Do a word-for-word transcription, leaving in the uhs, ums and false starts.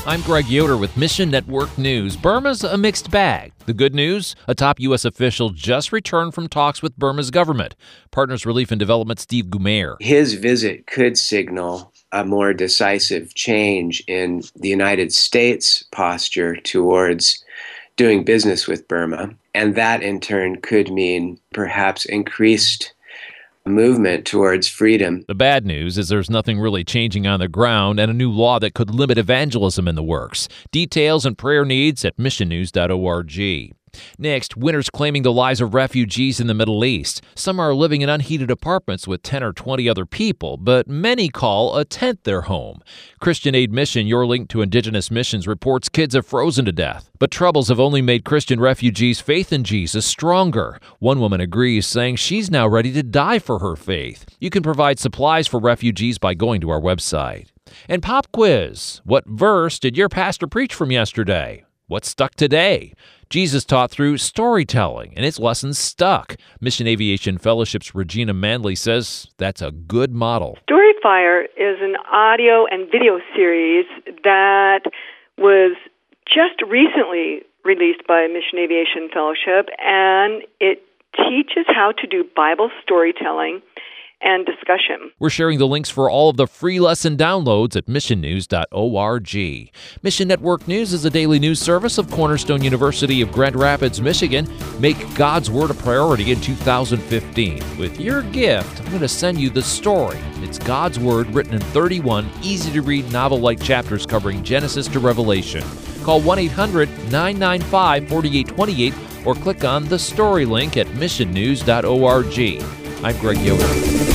I'm Greg Yoder with Mission Network News. Burma's a mixed bag. The good news, a top U S official just returned from talks with Burma's government. Partners Relief and Development Steve Gumaer. His visit could signal a more decisive change in the United States' posture towards doing business with Burma, and that in turn could mean perhaps increased movement towards freedom. The bad news is there's nothing really changing on the ground and a new law that could limit evangelism in the works. Details and prayer needs at mission news dot org. Next, winter's claiming the lives of refugees in the Middle East. Some are living in unheated apartments with ten or twenty other people, but many call a tent their home. Christian Aid Mission, your link to Indigenous missions, reports kids have frozen to death. But troubles have only made Christian refugees' faith in Jesus stronger. One woman agrees, saying she's now ready to die for her faith. You can provide supplies for refugees by going to our website. And Pop Quiz. What verse did your pastor preach from yesterday? What stuck today? Jesus taught through storytelling, and his lessons stuck. Mission Aviation Fellowship's Regina Manley says that's a good model. Storyfire is an audio and video series that was just recently released by Mission Aviation Fellowship, and it teaches how to do Bible storytelling and discussion. We're sharing the links for all of the free lesson downloads at mission news dot org. Mission Network News is a daily news service of Cornerstone University of Grand Rapids, Michigan. Make God's Word a priority in two thousand fifteen. With your gift, I'm going to send you The Story. It's God's Word written in thirty-one easy-to-read novel-like chapters covering Genesis to Revelation. Call one eight hundred nine nine five four eight two eight or click on the story link at mission news dot org. I'm Greg Yoder.